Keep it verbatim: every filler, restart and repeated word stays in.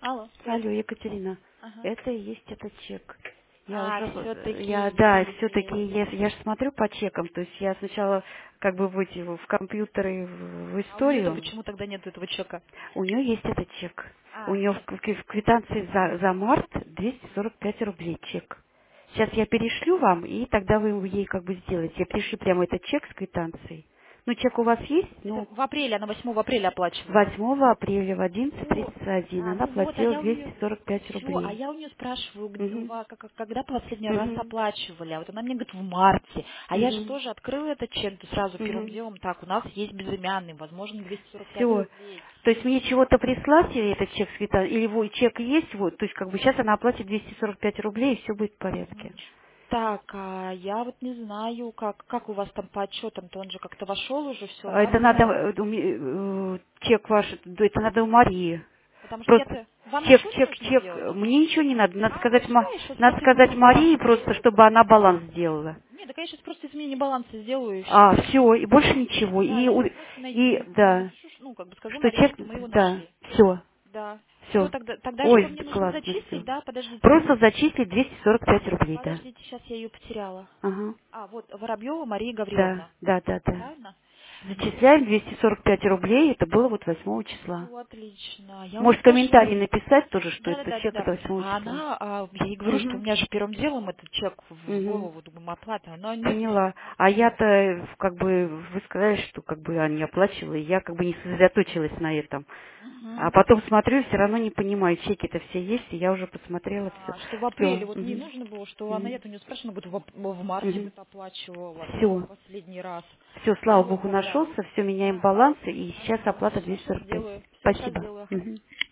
Алло, Алло, привет. Екатерина, Ага. это и есть этот чек. Я А, уже, э, я, все-таки да, все-таки, есть. я, я же смотрю по чекам, то есть я сначала как бы в, эти, в компьютеры, в, в А у нее-то историю, почему тогда нет этого чека? у нее есть этот чек. У А, нее в, нет. кв- в квитанции за, за март двести сорок пять рублей чек. Сейчас я перешлю вам, и тогда вы его ей как бы сделаете. Я перешлю прямо этот чек с квитанцией. Ну, чек у вас есть? Это Ну, в апреле, она восьмого апреля оплачивала. восьмого апреля в одиннадцать Ну, тридцать один а, она ну вот, а платила я у нее... двести сорок пять Все, а рублей. я у нее спрашиваю, г- Угу. во- как- когда последний раз Угу. оплачивали, а вот она мне говорит в марте, а я же Угу. тоже открыла этот чек, то сразу первым Угу. делом, так, у нас есть безымянный, возможно, двести сорок пять Все. рублей. То есть мне чего-то прислать или этот чек свита, или вот чек есть, вот, то есть как бы сейчас она оплатит двести сорок пять рублей, и все будет в порядке. Мгм. Так, а я вот не знаю, как, как у вас там по отчетам-то, он же как-то вошел уже, все, А да, это в надо, норму? э, у ме- э, чек ваш, да, это надо у Марии. Потому что Просто я-то... Вам чек, ничего не чек, нужно чек, делать? э, мне ничего не надо, надо А, ну сказать, Ма- все, я сейчас надо просто изменение сказать Марии баланса просто, сделаю. чтобы она баланс сделала. Нет, так я сейчас просто изменение баланса сделаю и А, все. все, и больше ничего. Да, И, я у- сейчас просто на- и, на- да, напишу, ш- ну, как бы скажу что Марии, чек, что мы его да, нашли. все, Да. Все, все. тогда, тогда что Ой, мне нужно классно, все. зачислить, да? Подождите. Просто зачислить двести сорок пять рублей, да. Подождите, сейчас я ее потеряла. Ага. А, вот, Воробьева Мария Да, Гавриловна. да, да, да. Правильно? Зачисляем двести сорок пять рублей, это было вот восьмого числа. Все отлично. Я у нее Может, спрашиваю, комментарий написать тоже, что да, да, это да, да, чек от да. восьмого А числа. она, а, я ей говорю, что у Угу, меня же первым делом этот чек в в угу. голову, думаю, оплата. Она нет, нет, Поняла. А я-то, э, как бы, вы сказали, что как бы она не оплачивала, и я как бы не сосредоточилась на этом. А Мгм. потом смотрю, все равно не понимаю, чеки-то все есть, и я уже посмотрела все. А, что в апреле, Все. вот не нужно было, что она, Угу. я у нее спрашивала, она говорит, в, ап- в марте Угу. говорит, оплачивала Все. последний раз. Все, слава Все богу, тогда. нашелся, все, меняем Да. баланс, и сейчас Ага. оплата Все, двести сейчас сорок пять. сделаю. Все, сейчас Спасибо. сделаю. Ага. Мгм.